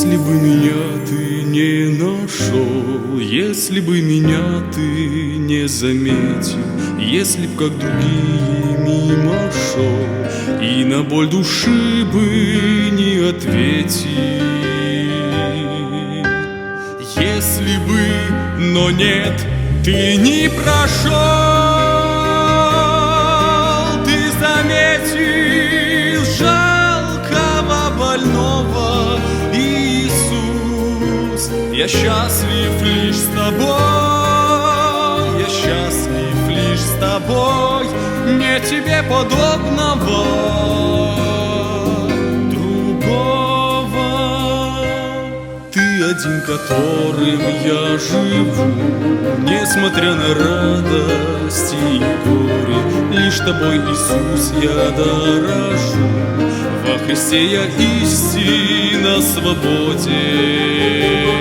Если бы меня ты не нашел, если бы меня ты не заметил, если б, как другие, мимо шел и на боль души бы не ответил. Если бы, но нет, ты не прошел, ты заметил жалкого больного. Иисус, я счастлив лишь с тобой, я счастлив лишь с тобой, не тебе подобного другого. Ты один, которым я живу, несмотря на радости и горе, лишь тобой, Иисус, я дорожу. Во Христе я истинно свободен.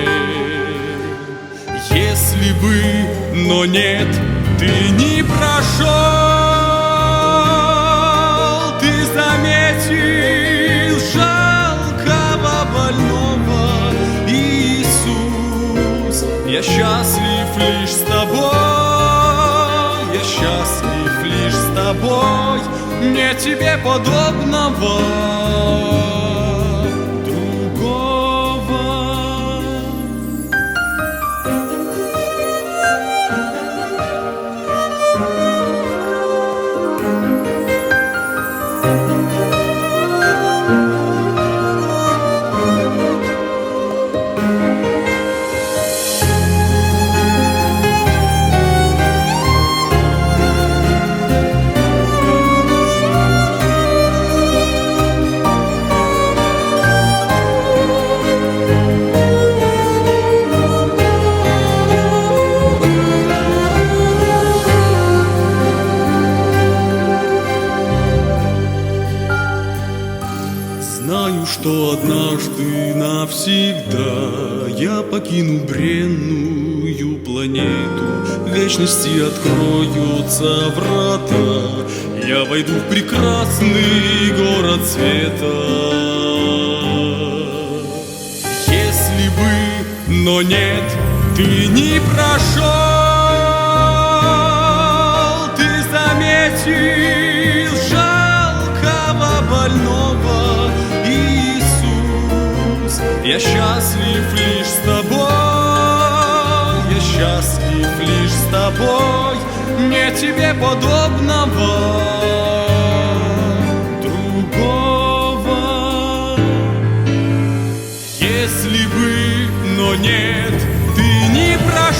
Если бы, но нет, ты не прошел, ты заметил жалкого больного. Иисус, я счастлив лишь с тобой, я счастлив лишь с тобой, не тебе подобного другого. Знаю, что однажды навсегда я покину бренную планету, в вечности откроются врата, я войду в прекрасный город света. Если бы, но нет, ты не прошел, ты заметил жалкого больного. Иисус, я счастлив лишь с тобой, я счастлив лишь с тобой, не тебе подобного другого. Если бы, но нет, ты не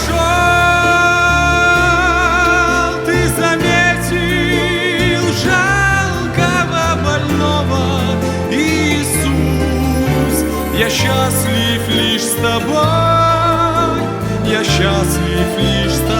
прошел, ты заметил жалкого больного. Иисус, я счастлив лишь с тобой, я счастлив лишь с тобой,